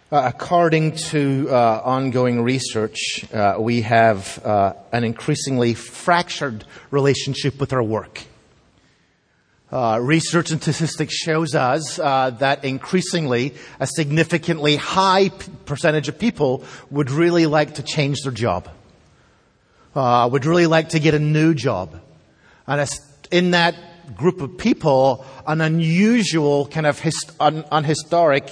According to ongoing research, we have an increasingly fractured relationship with our work. Research and statistics shows us that increasingly a significantly high percentage of people would really like to change their job, would really like to get a new job. And in that group of people, an unusual kind of historic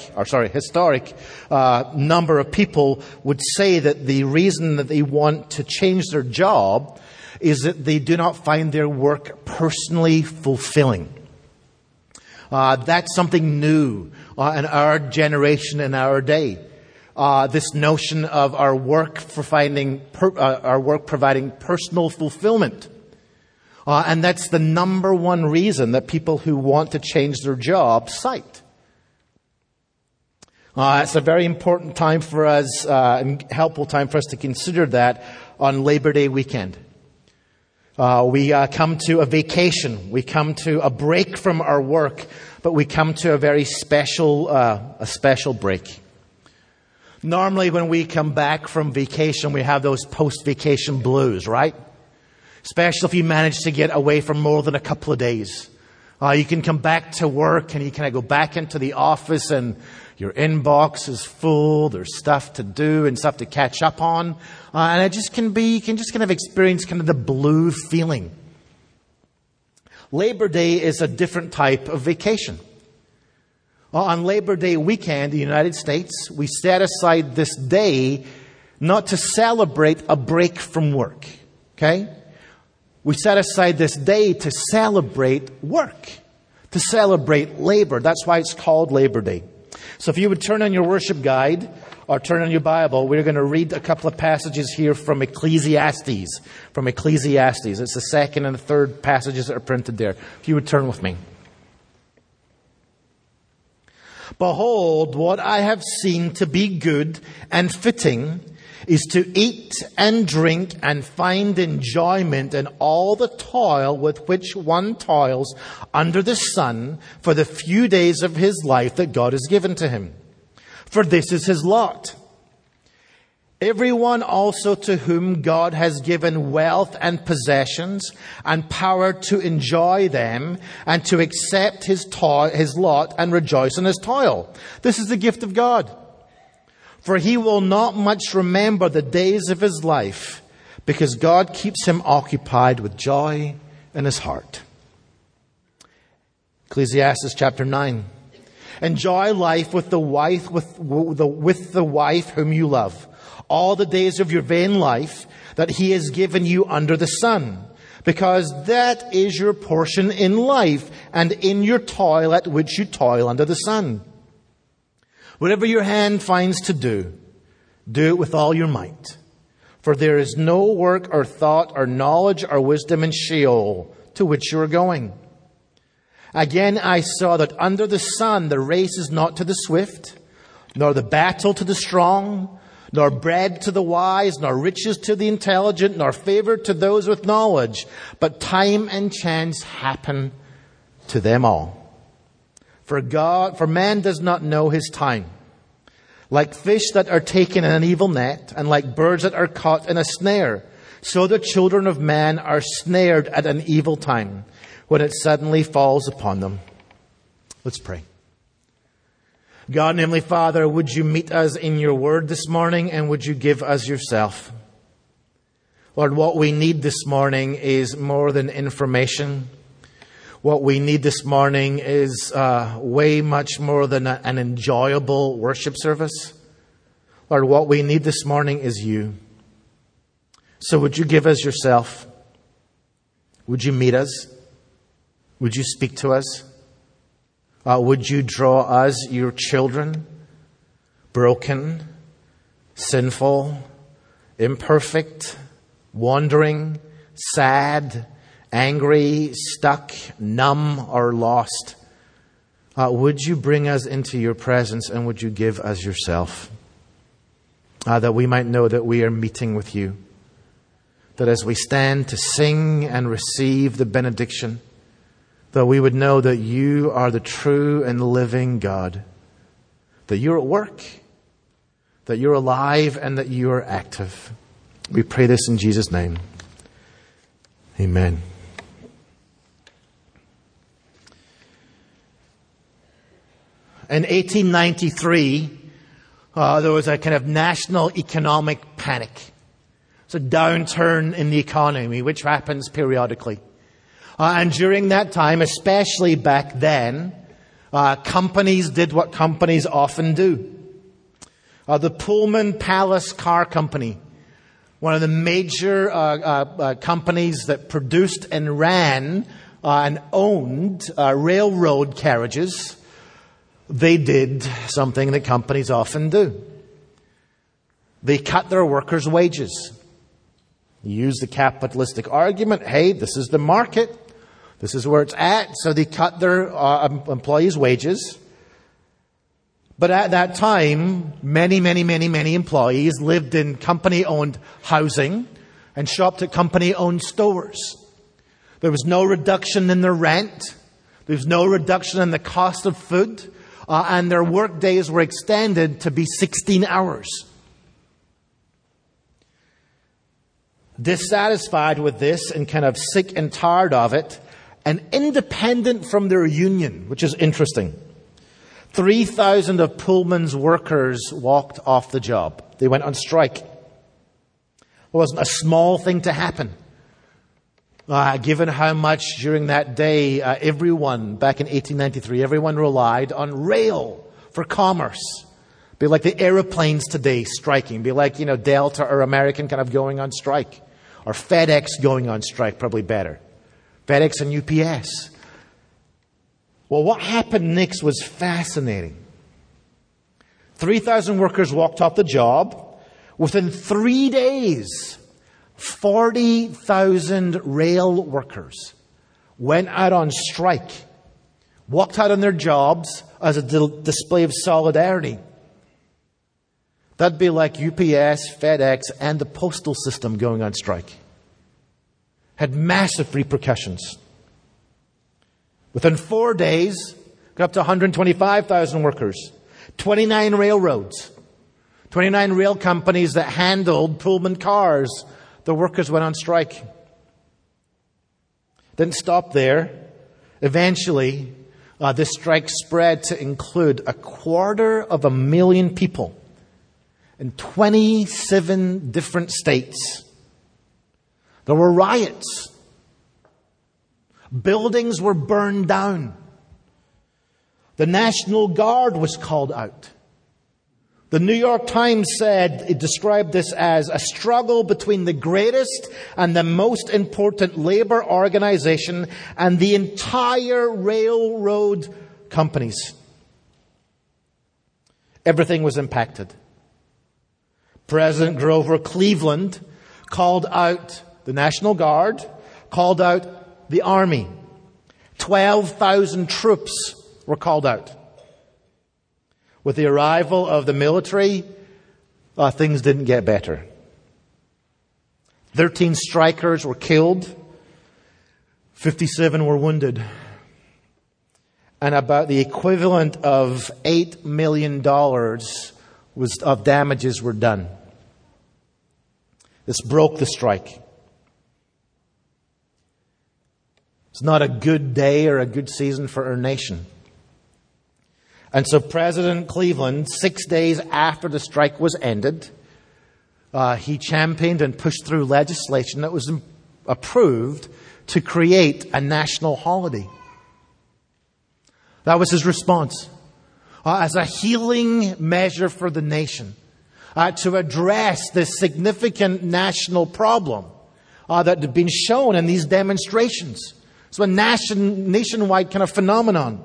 number of people would say that the reason that they want to change their job is that they do not find their work personally fulfilling. That's something new in our generation, in our day. This notion of our work providing personal fulfillment. And that's the number one reason that people who want to change their job cite. It's a very important time for us, and helpful time for us to consider that on Labor Day weekend. We come to a vacation. We come to a break from our work, but we come to a very special break. Normally when we come back from vacation, we have those post-vacation blues, right? Especially if you manage to get away for more than a couple of days. You can come back to work and you kind of go back into the office and your inbox is full. There's stuff to do and stuff to catch up on. And it just can be, you can just kind of experience kind of the blue feeling. Labor Day is a different type of vacation. On Labor Day weekend in the United States, we set aside this day not to celebrate a break from work. Okay? We set aside this day to celebrate work, to celebrate labor. That's why it's called Labor Day. So if you would turn on your worship guide or turn on your Bible, we're going to read a couple of passages here from Ecclesiastes. It's the second and the third passages that are printed there. If you would turn with me. Behold, what I have seen to be good and fitting is to eat and drink and find enjoyment in all the toil with which one toils under the sun for the few days of his life that God has given to him. For this is his lot. Everyone also to whom God has given wealth and possessions and power to enjoy them and to accept his lot and rejoice in his toil. This is the gift of God. For he will not much remember the days of his life, because God keeps him occupied with joy in his heart. Ecclesiastes chapter 9. Enjoy life with the wife whom you love, all the days of your vain life that he has given you under the sun, because that is your portion in life and in your toil at which you toil under the sun. Whatever your hand finds to do, do it with all your might. For there is no work or thought or knowledge or wisdom in Sheol to which you are going. Again, I saw that under the sun the race is not to the swift, nor the battle to the strong, nor bread to the wise, nor riches to the intelligent, nor favor to those with knowledge. But time and chance happen to them all. For man does not know his time. Like fish that are taken in an evil net, and like birds that are caught in a snare, so the children of man are snared at an evil time, when it suddenly falls upon them. Let's pray. God and Heavenly Father, would you meet us in your word this morning, and would you give us yourself? Lord, what we need this morning is more than information. What we need this morning is way much more than an enjoyable worship service. Lord, what we need this morning is you. So would you give us yourself? Would you meet us? Would you speak to us? Would you draw us, your children, broken, sinful, imperfect, wandering, sad, angry, stuck, numb, or lost? Would you bring us into your presence, and would you give us yourself? That we might know that we are meeting with you. That as we stand to sing and receive the benediction, that we would know that you are the true and living God. That you're at work. that you're alive and that you are active. We pray this in Jesus' name. Amen. In 1893, there was a kind of national economic panic. It's a downturn in the economy, which happens periodically. And during that time, especially back then, companies did what companies often do. The Pullman Palace Car Company, one of the major companies that produced and ran and owned railroad carriages, they did something that companies often do. They cut their workers' wages. Use the capitalistic argument, hey, this is the market. This is where it's at. So they cut their employees' wages. But at that time, many employees lived in company-owned housing and shopped at company-owned stores. There was no reduction in their rent. There was no reduction in the cost of food. And their work days were extended to be 16 hours. Dissatisfied with this and kind of sick and tired of it, and independent from their union, which is interesting, 3,000 of Pullman's workers walked off the job. They went on strike. It wasn't a small thing to happen. Given how much during that day, everyone, back in 1893, everyone relied on rail for commerce. Be like the aeroplanes today striking. Be like, Delta or American kind of going on strike. Or FedEx going on strike, probably better. FedEx and UPS. Well, what happened next was fascinating. 3,000 workers walked off the job. Within 3 days, 40,000 rail workers went out on strike, walked out on their jobs as a display of solidarity. That'd be like UPS, FedEx, and the postal system going on strike. Had massive repercussions. Within 4 days, got up to 125,000 workers. 29 railroads. 29 rail companies that handled Pullman cars. The workers went on strike. Didn't stop there. Eventually, this strike spread to include 250,000 people in 27 different states. There were riots. Buildings were burned down. The National Guard was called out. The New York Times said, it described this as a struggle between the greatest and the most important labor organization and the entire railroad companies. Everything was impacted. President Grover Cleveland called out the National Guard, called out the Army. 12,000 troops were called out. With the arrival of the military, things didn't get better. 13 strikers were killed. 57 were wounded. And about the equivalent of $8 million of damages were done. This broke the strike. It's not a good day or a good season for our nation. And so President Cleveland, 6 days after the strike was ended, he championed and pushed through legislation that was approved to create a national holiday. That was his response. As a healing measure for the nation. To address this significant national problem that had been shown in these demonstrations. It's a nationwide kind of phenomenon.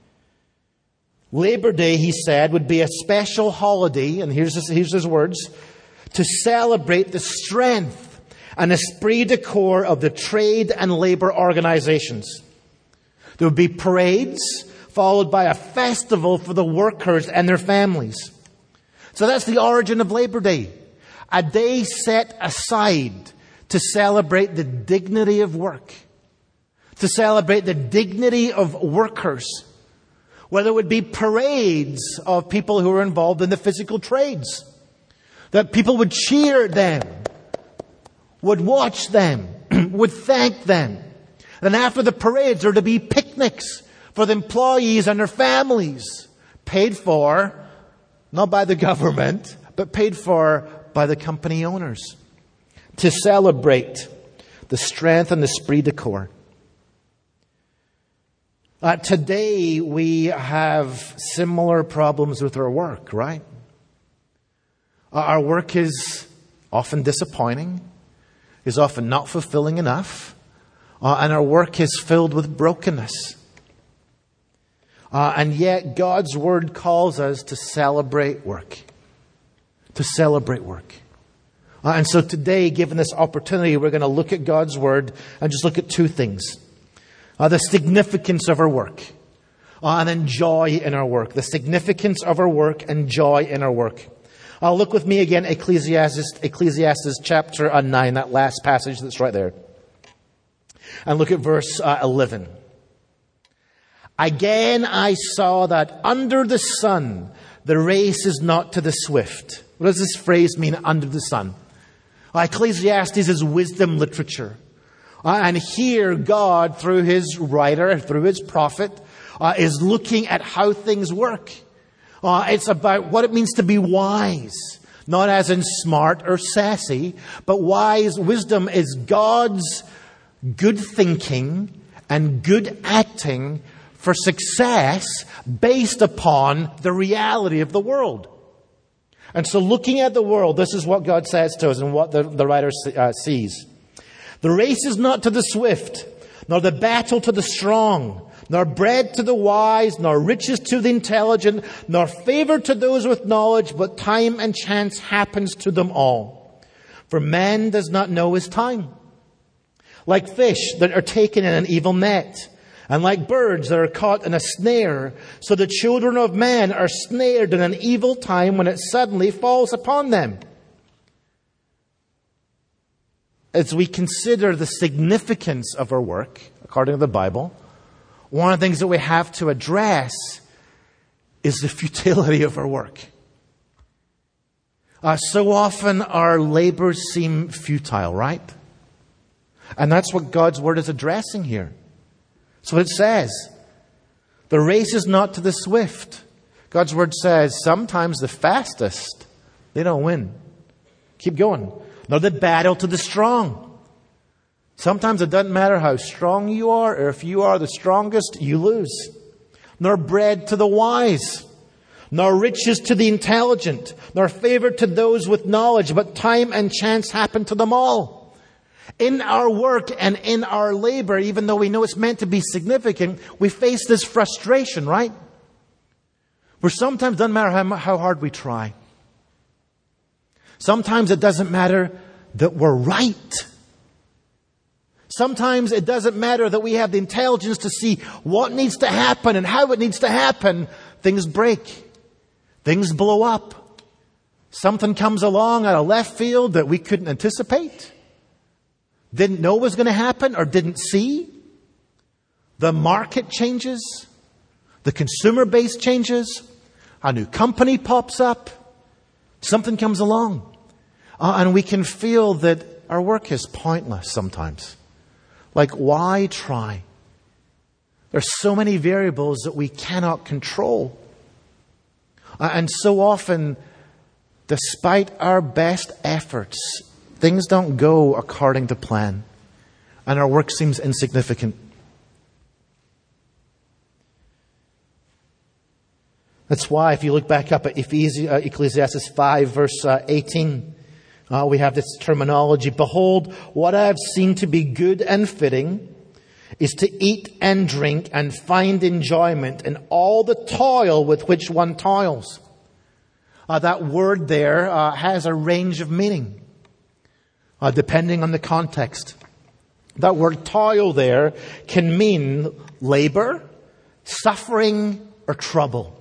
Labor Day, he said, would be a special holiday, and here's his words, to celebrate the strength and esprit de corps of the trade and labor organizations. There would be parades, followed by a festival for the workers and their families. So that's the origin of Labor Day. A day set aside to celebrate the dignity of work. To celebrate the dignity of workers. Whether it would be parades of people who are involved in the physical trades. That people would cheer them, would watch them, would thank them. Then after the parades, there to be picnics for the employees and their families, paid for, not by the government, but paid for by the company owners, to celebrate the strength and the esprit de corps. Today, we have similar problems with our work, right? Our work is often disappointing, is often not fulfilling enough, and our work is filled with brokenness. And yet, God's Word calls us to celebrate work. To celebrate work. And so today, given this opportunity, we're going to look at God's Word and just look at two things. The significance of our work. And then joy in our work. The significance of our work and joy in our work. Look with me again, Ecclesiastes chapter 9, that last passage that's right there. And look at verse 11. Again I saw that under the sun, the race is not to the swift. What does this phrase mean, under the sun? Ecclesiastes is wisdom literature. And here God, through his writer, through his prophet, is looking at how things work. It's about what it means to be wise. Not as in smart or sassy, but wise. Wisdom is God's good thinking and good acting for success based upon the reality of the world. And so looking at the world, this is what God says to us and what the writer sees. The race is not to the swift, nor the battle to the strong, nor bread to the wise, nor riches to the intelligent, nor favor to those with knowledge, but time and chance happens to them all. For man does not know his time. Like fish that are taken in an evil net, and like birds that are caught in a snare, so the children of man are snared in an evil time when it suddenly falls upon them. As we consider the significance of our work, according to the Bible, one of the things that we have to address is the futility of our work. So often our labors seem futile, right? And that's what God's Word is addressing here. So it says, the race is not to the swift. God's Word says, sometimes the fastest, they don't win. Keep going. Nor the battle to the strong. Sometimes it doesn't matter how strong you are, or if you are the strongest, you lose. Nor bread to the wise, nor riches to the intelligent, nor favor to those with knowledge, but time and chance happen to them all. In our work and in our labor, even though we know it's meant to be significant, we face this frustration, right? Where sometimes it doesn't matter how hard we try. Sometimes it doesn't matter that we're right. Sometimes it doesn't matter that we have the intelligence to see what needs to happen and how it needs to happen. Things break. Things blow up. Something comes along out of left field that we couldn't anticipate. Didn't know was going to happen or didn't see. The market changes. The consumer base changes. A new company pops up. Something comes along. And we can feel that our work is pointless sometimes. Like, why try? There's so many variables that we cannot control. And so often, despite our best efforts, things don't go according to plan. And our work seems insignificant. That's why, if you look back up at Ecclesiastes 5, verse 18, we have this terminology. Behold, what I have seen to be good and fitting is to eat and drink and find enjoyment in all the toil with which one toils. That word there has a range of meaning, depending on the context. That word toil there can mean labor, suffering, or trouble.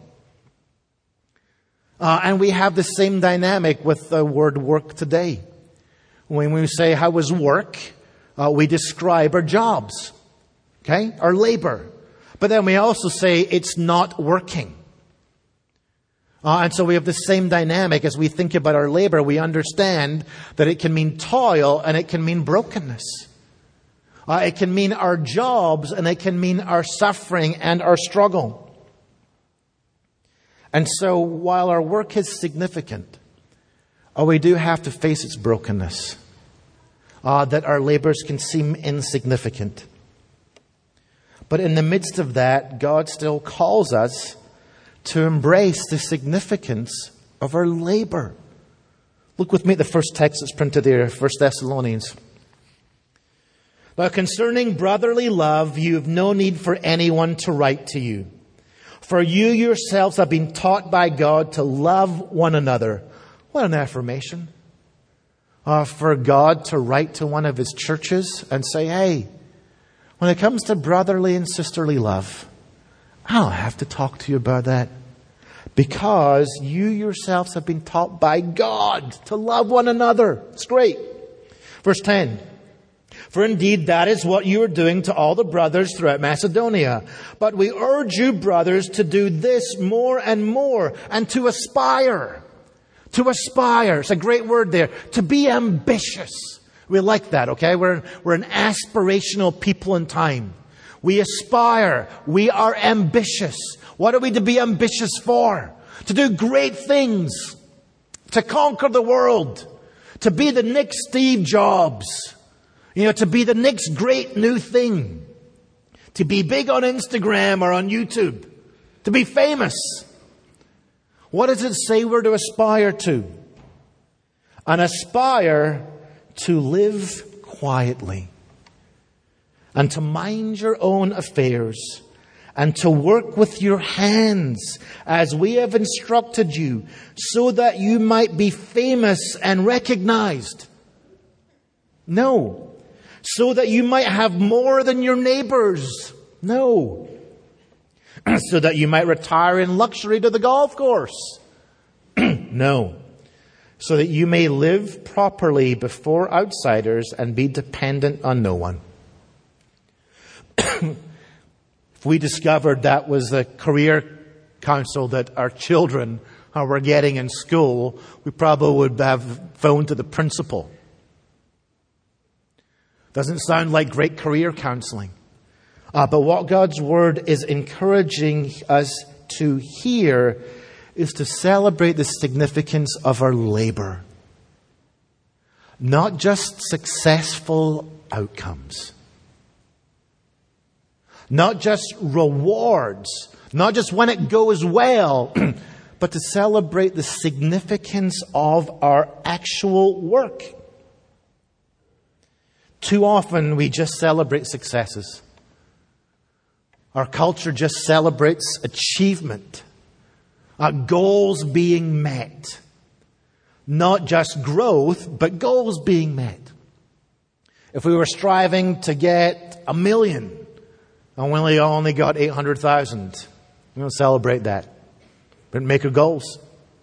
And we have the same dynamic with the word work today. When we say, how was work? We describe our jobs. Okay? Our labor. But then we also say it's not working. And so we have the same dynamic as we think about our labor. We understand that it can mean toil and it can mean brokenness. It can mean our jobs and it can mean our suffering and our struggle. And so while our work is significant, we do have to face its brokenness. That our labors can seem insignificant. But in the midst of that, God still calls us to embrace the significance of our labor. Look with me at the first text that's printed there, 1 Thessalonians. Now concerning brotherly love, you have no need for anyone to write to you. For you yourselves have been taught by God to love one another. What an affirmation. For God to write to one of His churches and say, hey, when it comes to brotherly and sisterly love, I don't have to talk to you about that. Because you yourselves have been taught by God to love one another. It's great. Verse 10. For indeed that is what you are doing to all the brothers throughout Macedonia. But we urge you, brothers, to do this more and more, and to aspire. To aspire. It's a great word there. To be ambitious. We like that, okay? We're an aspirational people in time. We aspire. We are ambitious. What are we to be ambitious for? To do great things. To conquer the world. To be the next Steve Jobs. To be the next great new thing. To be big on Instagram or on YouTube. To be famous. What does it say we're to aspire to? And aspire to live quietly. And to mind your own affairs. And to work with your hands as we have instructed you, so that you might be famous and recognized. No. So that you might have more than your neighbors. No. So that you might retire in luxury to the golf course. No. So that you may live properly before outsiders and be dependent on no one. If we discovered that was the career counsel that our children were getting in school, we probably would have phoned to the principal. Doesn't sound like great career counseling. But what God's Word is encouraging us to hear is to celebrate the significance of our labor. Not just successful outcomes. Not just rewards. Not just when it goes well. But to celebrate the significance of our actual work. Too often we just celebrate successes. Our culture just celebrates achievement. Goals being met. Not just growth, but goals being met. If we were striving to get 1 million, and we only got 800,000, we don't celebrate that. But make our goals.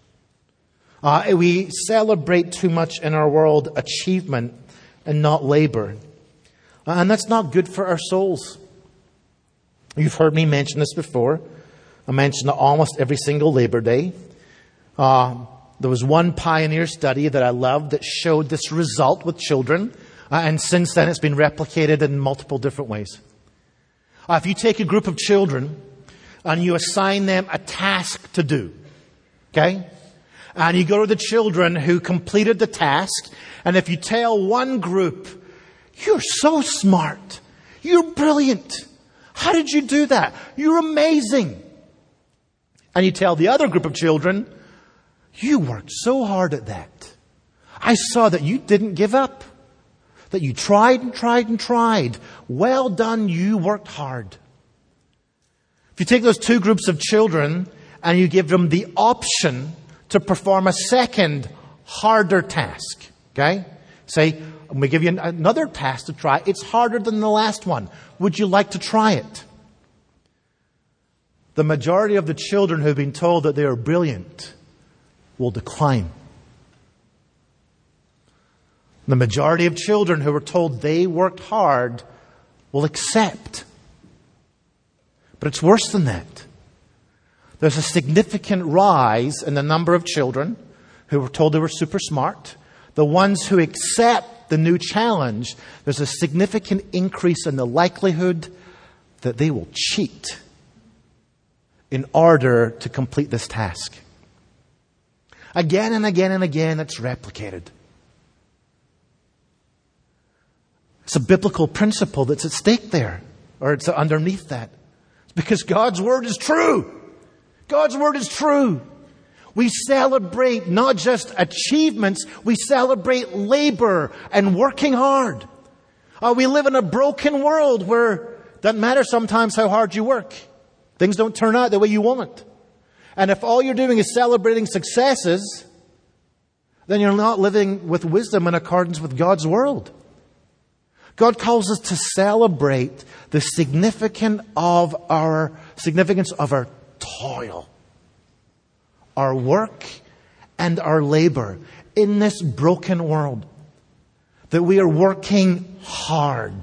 We celebrate too much in our world achievement and not labor. And that's not good for our souls. You've heard me mention this before. I mention it almost every single Labor Day. There was one pioneer study that I loved that showed this result with children. And since then it's been replicated in multiple different ways. If you take a group of children and you assign them a task to do, okay? And you go to the children who completed the task, and if you tell one group, you're so smart, you're brilliant, how did you do that? You're amazing. And you tell the other group of children, you worked so hard at that. I saw that you didn't give up. That you tried and tried and tried. Well done, you worked hard. If you take those two groups of children and you give them the option to perform a second, harder task. Okay? Say, we give you another task to try. It's harder than the last one. Would you like to try it? The majority of the children who have been told that they are brilliant will decline. The majority of children who were told they worked hard will accept. But it's worse than that. There's a significant rise in the number of children who were told they were super smart. The ones who accept the new challenge, there's a significant increase in the likelihood that they will cheat in order to complete this task. Again and again and again, it's replicated. It's a biblical principle that's at stake there, or it's underneath that. It's because God's Word is true. God's Word is true. We celebrate not just achievements, we celebrate labor and working hard. We live in a broken world where it doesn't matter sometimes how hard you work. Things don't turn out the way you want. And if all you're doing is celebrating successes, then you're not living with wisdom in accordance with God's world. God calls us to celebrate the significance of our toil, our work, and our labor in this broken world. That we are working hard.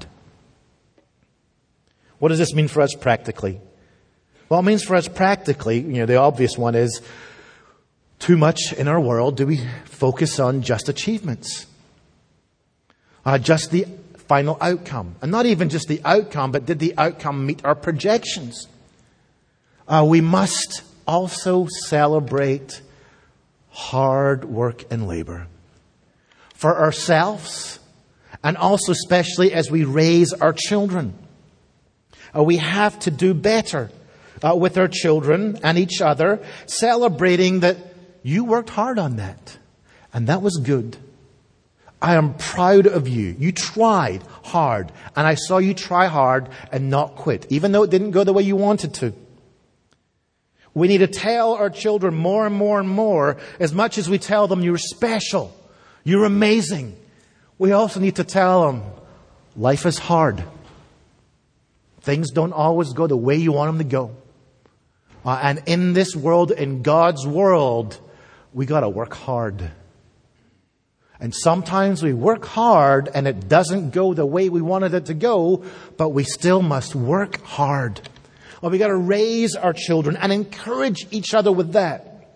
What does this mean for us practically? Well, it means for us practically, the obvious one is, too much in our world do we focus on just achievements. Just the final outcome. And not even just the outcome, but did the outcome meet our projections? We must also celebrate hard work and labor for ourselves, and also especially as we raise our children. We have to do better with our children and each other, celebrating that you worked hard on that, and that was good. I am proud of you. You tried hard, and I saw you try hard and not quit, even though it didn't go the way you wanted to. We need to tell our children more and more and more, as much as we tell them you're special, you're amazing. We also need to tell them life is hard. Things don't always go the way you want them to go. And in this world, in God's world, we got to work hard. And sometimes we work hard and it doesn't go the way we wanted it to go, but we still must work hard. Well, we got to raise our children and encourage each other with that.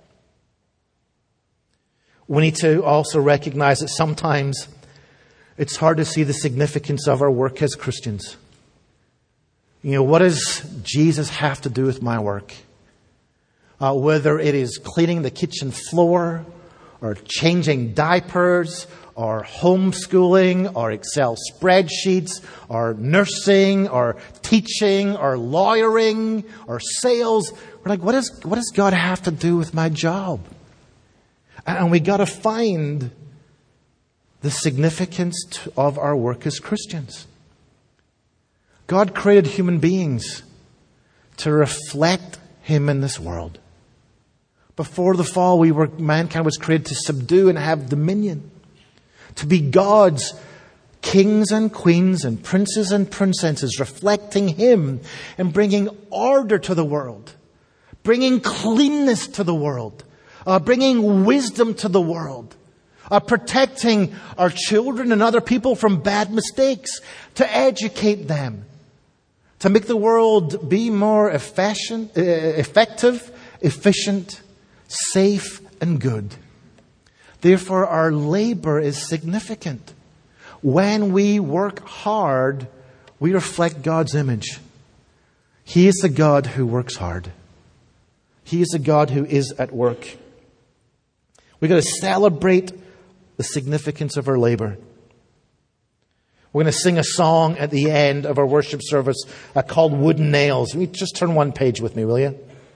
We need to also recognize that sometimes it's hard to see the significance of our work as Christians. What does Jesus have to do with my work? Whether it is cleaning the kitchen floor, or changing diapers, or homeschooling, or Excel spreadsheets, or nursing, or teaching, or lawyering, or sales. We're like, what does God have to do with my job? And we got to find the significance of our work as Christians. God created human beings to reflect Him in this world. Before the fall, mankind was created to subdue and have dominion. To be God's kings and queens and princes and princesses, reflecting Him and bringing order to the world. Bringing cleanness to the world. Bringing wisdom to the world. Protecting our children and other people from bad mistakes. To educate them. To make the world be more effective, efficient, safe, and good. Therefore, our labor is significant. When we work hard, we reflect God's image. He is the God who works hard. He is the God who is at work. We've got to celebrate the significance of our labor. We're going to sing a song at the end of our worship service called Wooden Nails. Will you just turn one page with me, will you?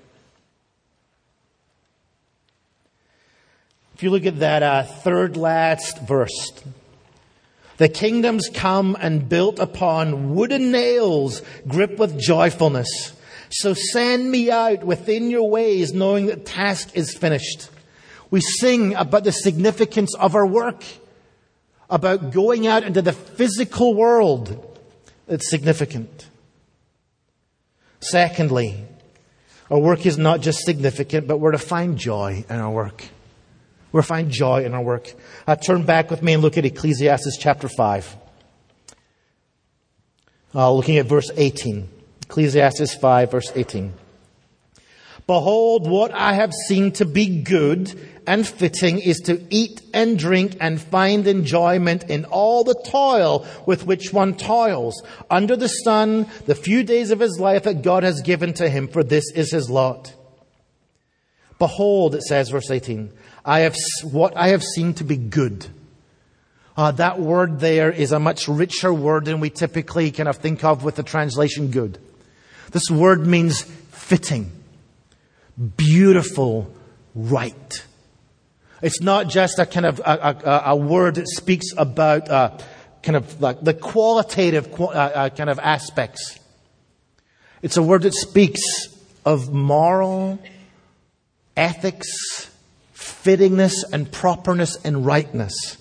If you look at that third last verse. The kingdoms come and built upon wooden nails, gripped with joyfulness. So send me out within your ways, knowing that the task is finished. We sing about the significance of our work. About going out into the physical world. It's significant. Secondly, our work is not just significant, but we're to find joy in our work. We're to find joy in our work. Turn back with me and look at Ecclesiastes chapter 5. Looking at verse 18. Ecclesiastes 5, verse 18. Behold, what I have seen to be good and fitting is to eat and drink and find enjoyment in all the toil with which one toils under the sun, the few days of his life that God has given to him, for this is his lot. Behold, it says, verse 18, what I have seen to be good. That word there is a much richer word than we typically kind of think of with the translation good. This word means fitting, beautiful, right. It's not just a kind of a word that speaks about kind of like the qualitative kind of aspects. It's a word that speaks of moral, ethics, fittingness, and properness and rightness.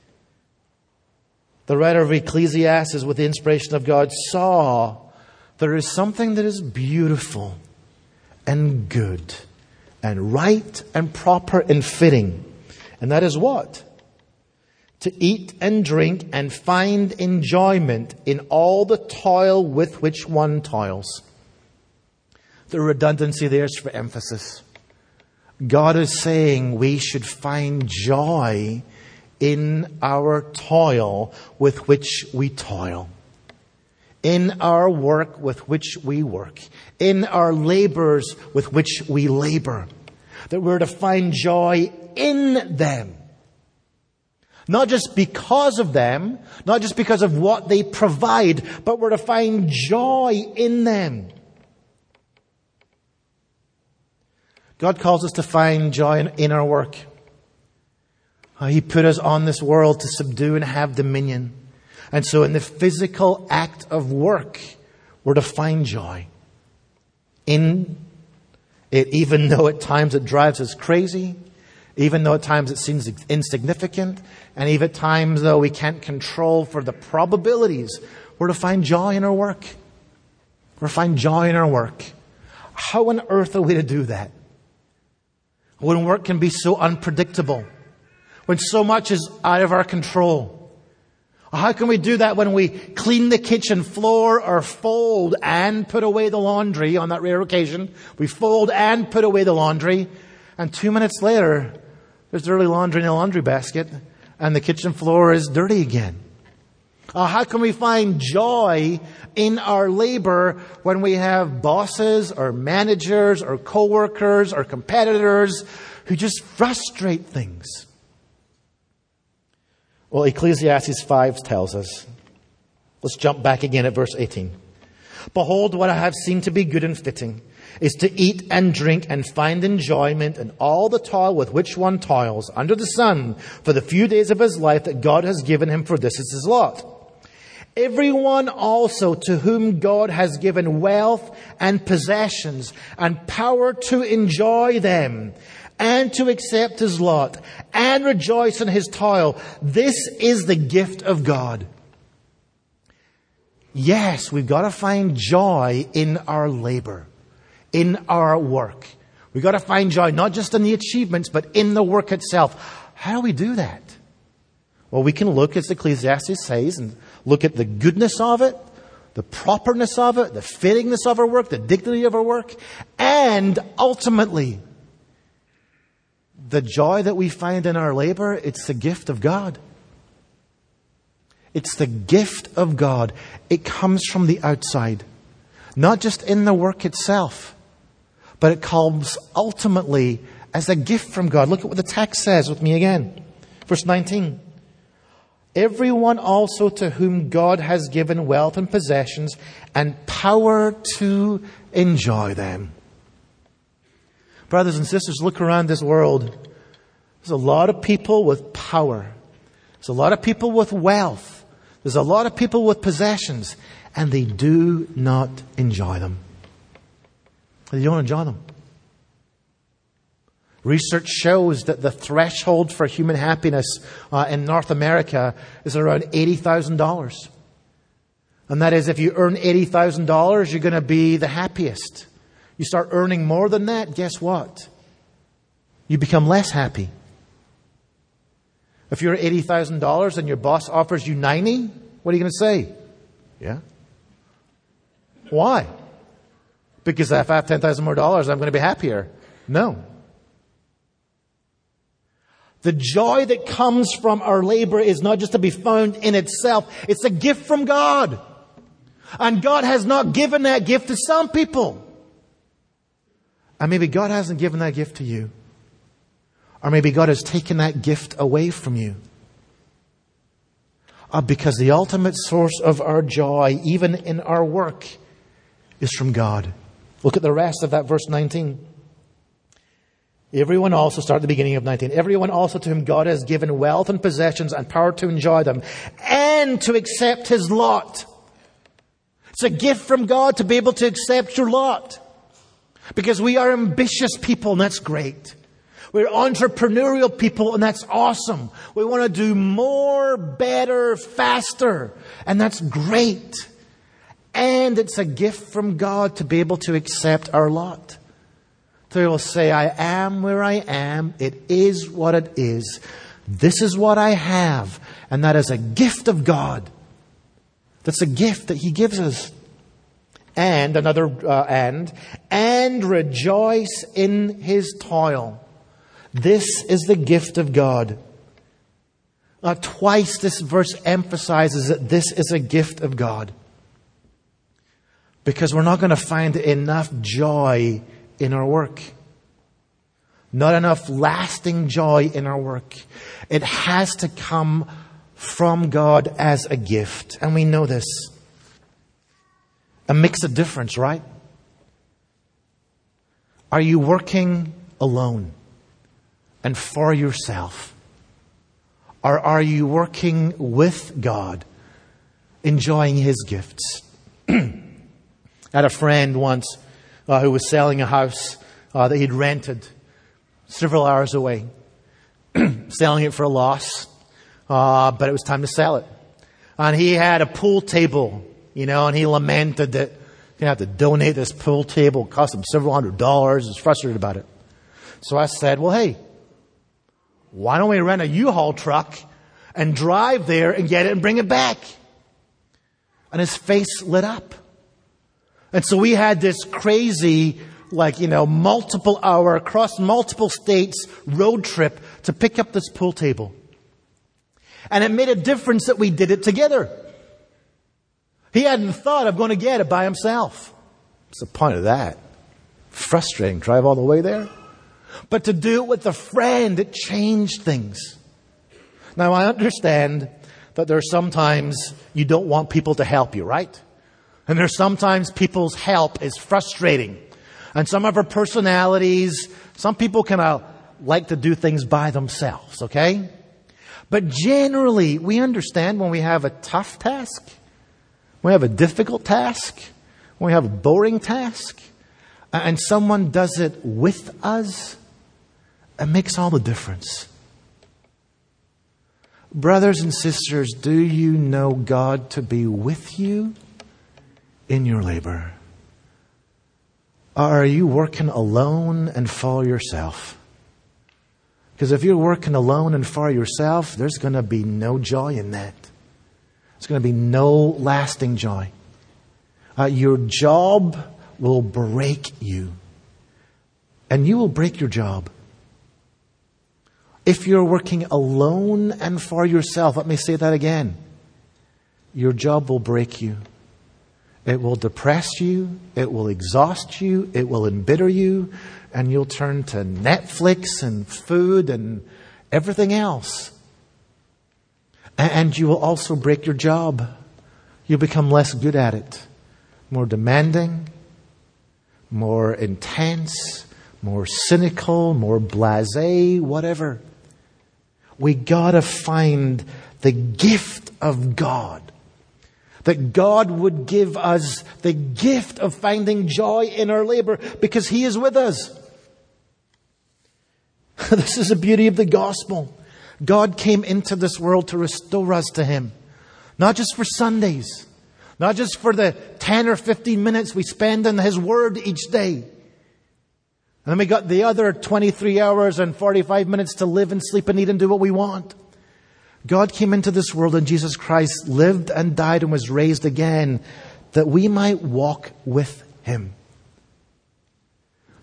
The writer of Ecclesiastes, with the inspiration of God, saw there is something that is beautiful and good and right and proper and fitting. And that is what? To eat and drink and find enjoyment in all the toil with which one toils. The redundancy there is for emphasis. God is saying we should find joy in our toil with which we toil. In our work with which we work. In our labors with which we labor. That we're to find joy in them. Not just because of them, not just because of what they provide, but we're to find joy in them. God calls us to find joy in our work. He put us on this world to subdue and have dominion. And so in the physical act of work, we're to find joy in it, even though at times it drives us crazy, even though at times it seems insignificant, and even at times though we can't control for the probabilities, we're to find joy in our work. We're to find joy in our work. How on earth are we to do that? When work can be so unpredictable, when so much is out of our control. How can we do that when we clean the kitchen floor or fold and put away the laundry on that rare occasion? We fold and put away the laundry, and 2 minutes later, there's dirty laundry in the laundry basket, and the kitchen floor is dirty again. How can we find joy in our labor when we have bosses or managers or co-workers or competitors who just frustrate things? Well, Ecclesiastes 5 tells us. Let's jump back again at verse 18. Behold, what I have seen to be good and fitting is to eat and drink and find enjoyment in all the toil with which one toils under the sun for the few days of his life that God has given him, for this is his lot. Everyone also to whom God has given wealth and possessions and power to enjoy them and to accept his lot and rejoice in his toil. This is the gift of God. Yes, we've got to find joy in our labor, in our work. We've got to find joy not just in the achievements, but in the work itself. How do we do that? Well, we can look, as Ecclesiastes says, and look at the goodness of it, the properness of it, the fittingness of our work, the dignity of our work, and ultimately, the joy that we find in our labor. It's the gift of God. It's the gift of God. It comes from the outside. Not just in the work itself, but it comes ultimately as a gift from God. Look at what the text says with me again. Verse 19. Everyone also to whom God has given wealth and possessions and power to enjoy them. Brothers and sisters, look around this world. There's a lot of people with power. There's a lot of people with wealth. There's a lot of people with possessions. And they do not enjoy them. They don't enjoy them. Research shows that the threshold for human happiness in North America is around $80,000. And that is, if you earn $80,000, you're going to be the happiest. You start earning more than that, guess what? You become less happy. If you're at $80,000 and your boss offers you $90,000, what are you going to say? Yeah. Why? because if I have $10,000 more, I'm going to be happier. No. The joy that comes from our labor is not just to be found in itself. It's a gift from God. And God has not given that gift to some people. And maybe God hasn't given that gift to you. Or maybe God has taken that gift away from you. Because the ultimate source of our joy, even in our work, is from God. Look at the rest of that verse 19. Everyone also, start at the beginning of 19. Everyone also to whom God has given wealth and possessions and power to enjoy them and to accept his lot. It's a gift from God to be able to accept your lot. Because we are ambitious people, and that's great. We're entrepreneurial people, and that's awesome. We want to do more, better, faster, and that's great. And it's a gift from God to be able to accept our lot. So he will say, I am where I am. It is what it is. This is what I have. And that is a gift of God. That's a gift that he gives us. And another and rejoice in his toil. This is the gift of God. Twice this verse emphasizes that this is a gift of God. Because we're not going to find enough joy in our work. Not enough lasting joy in our work. It has to come from God as a gift. And we know this. It makes a difference, right? Are you working alone and for yourself? Or are you working with God, enjoying his gifts? I had a friend once who was selling a house that he'd rented several hours away, selling it for a loss, but it was time to sell it. And he had a pool table, and he lamented that he had to donate this pool table. It cost him several $100s. He was frustrated about it. So I said, well, hey, why don't we rent a U-Haul truck and drive there and get it and bring it back? And his face lit up. And so we had this crazy, multiple hour, across multiple states road trip to pick up this pool table. And it made a difference that we did it together. He hadn't thought of going to get it by himself. What's the point of that? Frustrating. Drive all the way there. But to do it with a friend, it changed things. Now, I understand that there are sometimes you don't want people to help you, right? And there's sometimes people's help is frustrating. And some of our personalities, some people kind of like to do things by themselves, okay? But generally, we understand when we have a tough task, when we have a difficult task, when we have a boring task, and someone does it with us, it makes all the difference. Brothers and sisters, do you know God to be with you in your labor? Or are you working alone and for yourself? Because if you're working alone and for yourself, there's going to be no joy in that. There's going to be no lasting joy. Your job will break you. And you will break your job. If you're working alone and for yourself, let me say that again. Your job will break you. It will depress you. It will exhaust you. It will embitter you. And you'll turn to Netflix and food and everything else. And you will also break your job. You'll become less good at it. More demanding, more intense, more cynical, more blasé, whatever. We gotta find the gift of God. That God would give us the gift of finding joy in our labor because He is with us. This is the beauty of the gospel. God came into this world to restore us to Him. Not just for Sundays. Not just for the 10 or 15 minutes we spend in His Word each day. And then we got the other 23 hours and 45 minutes to live and sleep and eat and do what we want. God came into this world and Jesus Christ lived and died and was raised again that we might walk with Him.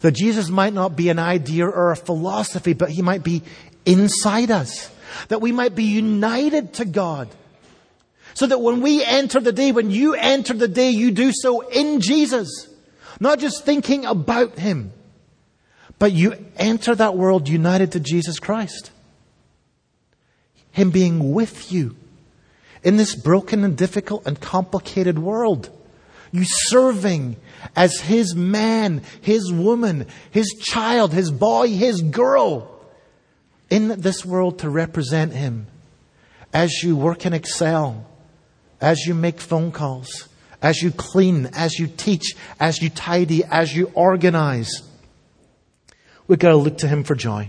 That Jesus might not be an idea or a philosophy, but He might be inside us. That we might be united to God. So that when we enter the day, when you enter the day, you do so in Jesus. Not just thinking about Him, but you enter that world united to Jesus Christ. Him being with you in this broken and difficult and complicated world. You serving as His man, His woman, His child, His boy, His girl in this world to represent Him. As you work in Excel, as you make phone calls, as you clean, as you teach, as you tidy, as you organize. We've got to look to Him for joy.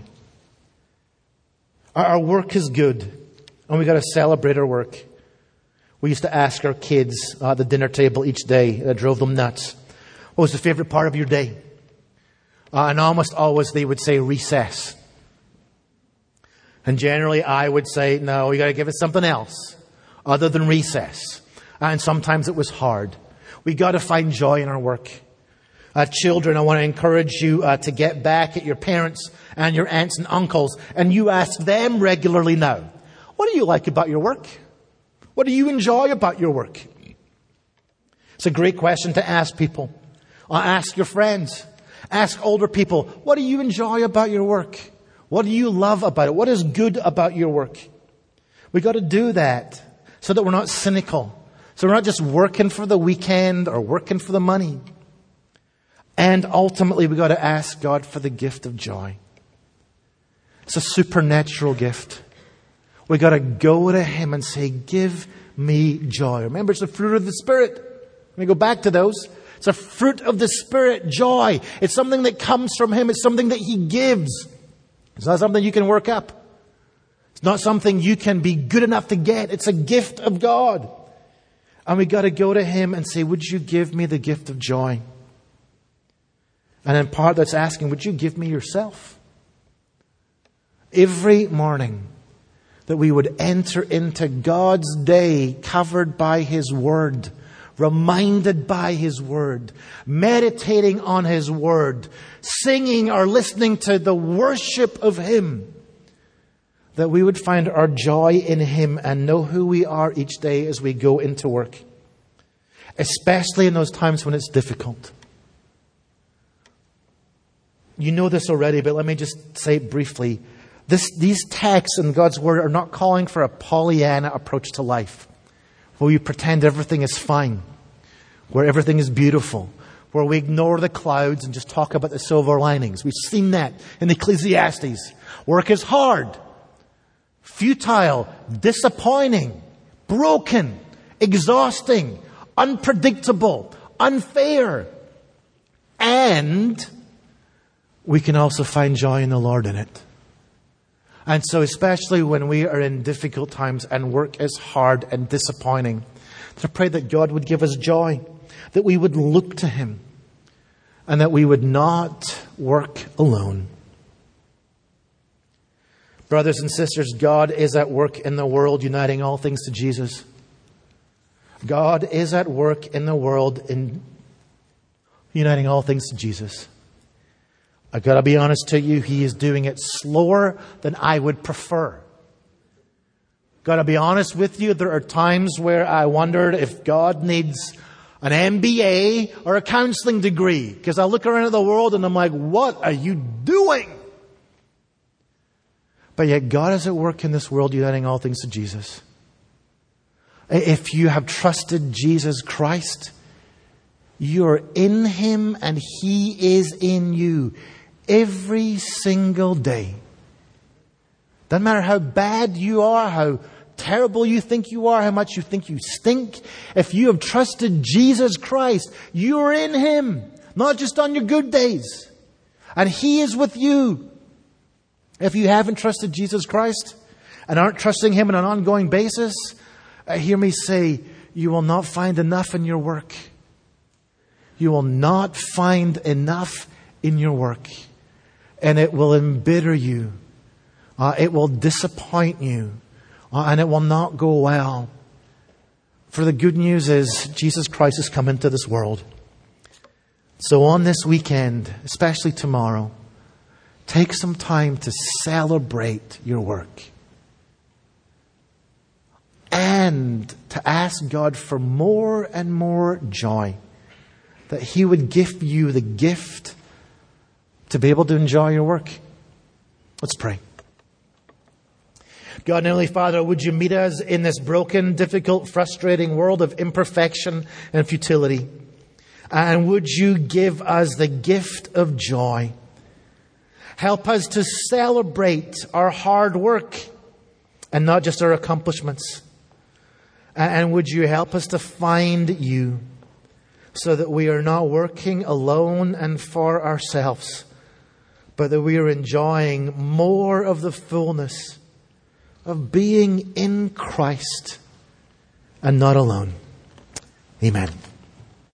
Our work is good, and we've got to celebrate our work. We used to ask our kids at the dinner table each day. That drove them nuts. What was the favorite part of your day? And almost always they would say recess. And generally I would say, no, you got to give it something else other than recess. And sometimes it was hard. We got to find joy in our work. Children, I want to encourage you to get back at your parents and your aunts and uncles, and you ask them regularly now, what do you like about your work? What do you enjoy about your work? It's a great question to ask people. Ask your friends. Ask older people, what do you enjoy about your work? What do you love about it? What is good about your work? We've got to do that so that we're not cynical. So we're not just working for the weekend or working for the money. And ultimately, we've got to ask God for the gift of joy. It's a supernatural gift. We've got to go to Him and say, give me joy. Remember, it's the fruit of the Spirit. Let me go back to those. It's a fruit of the Spirit, joy. It's something that comes from Him. It's something that He gives. It's not something you can work up. It's not something you can be good enough to get. It's a gift of God. And we've got to go to Him and say, would you give me the gift of joy? And in part that's asking, would you give me yourself? Every morning that we would enter into God's day covered by His Word, reminded by His Word, meditating on His Word, singing or listening to the worship of Him, that we would find our joy in Him and know who we are each day as we go into work, especially in those times when it's difficult. You know this already, but let me just say it briefly. These texts in God's Word are not calling for a Pollyanna approach to life, where we pretend everything is fine, where everything is beautiful, where we ignore the clouds and just talk about the silver linings. We've seen that in Ecclesiastes. Work is hard, futile, disappointing, broken, exhausting, unpredictable, unfair. And we can also find joy in the Lord in it. And so especially when we are in difficult times and work is hard and disappointing, to pray that God would give us joy, that we would look to Him, and that we would not work alone. Brothers and sisters, God is at work in the world, uniting all things to Jesus. God is at work in the world in uniting all things to Jesus. I've got to be honest to you, He is doing it slower than I would prefer. Got to be honest with you, there are times where I wondered if God needs an MBA or a counseling degree. Because I look around at the world and I'm like, what are you doing? But yet God is at work in this world uniting all things to Jesus. If you have trusted Jesus Christ, you're in Him and He is in you. Every single day. Doesn't matter how bad you are, how terrible you think you are, how much you think you stink. If you have trusted Jesus Christ, you're in Him. Not just on your good days. And He is with you. If you haven't trusted Jesus Christ and aren't trusting Him on an ongoing basis, hear me say, you will not find enough in your work. You will not find enough in your work. And it will embitter you. It will disappoint you. And it will not go well. For the good news is Jesus Christ has come into this world. So on this weekend, especially tomorrow, take some time to celebrate your work. And to ask God for more and more joy. That He would give you the gift to be able to enjoy your work. Let's pray. God and Heavenly Father, would you meet us in this broken, difficult, frustrating world of imperfection and futility? And would you give us the gift of joy? Help us to celebrate our hard work and not just our accomplishments. And would you help us to find you so that we are not working alone and for ourselves, but that we are enjoying more of the fullness of being in Christ and not alone. Amen.